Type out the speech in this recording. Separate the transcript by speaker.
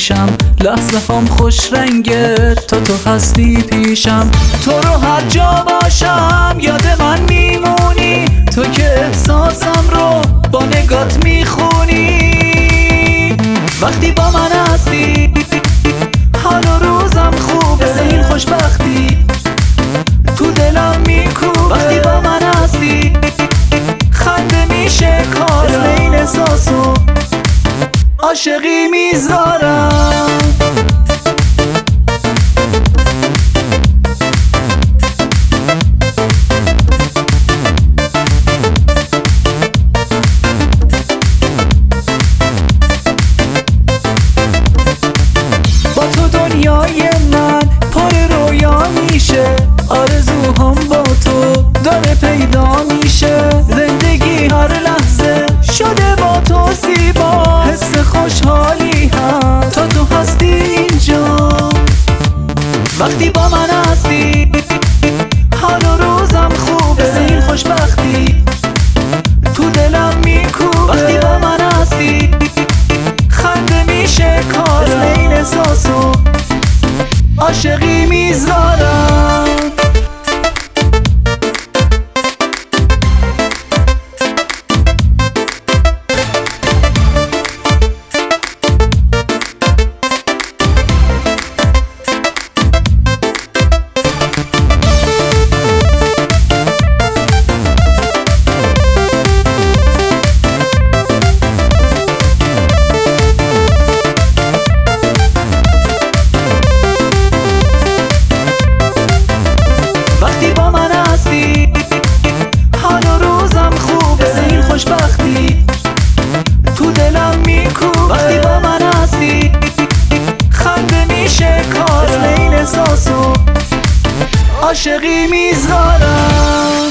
Speaker 1: میپوشم، لحظه هم خوش رنگه تا تو هستی پیشم. تو رو هر جا باشم یاد من میمونی، تو که احساسم رو با نگات میخونی. وقتی با من هستی حال و روزم خوبه، مثل این خوشبختی تو دلم میکوبه. وقتی با من هستی خنده میشه کارم، مثل این احساسو عاشقی میذارم. با تو دنیای من پر رویا میشه، آرزوهام با تو داره پیدا میشه. زندگی هر لحظه شده با تو زیبا، حس خوشحالی هم تا تو هستی اینجا. وقتی با من هستی حال و روزم خوبه، مثل این خوشبختی تو دلم میکوبه. وقتی با من هستی خنده میشه کارم، مثل این احساسو عاشقی میذارم. خوشبختی تو دلم میکوبه. وقتی با من هستی خنده میشه کارم، مثل این احساسو عاشقی میذارم.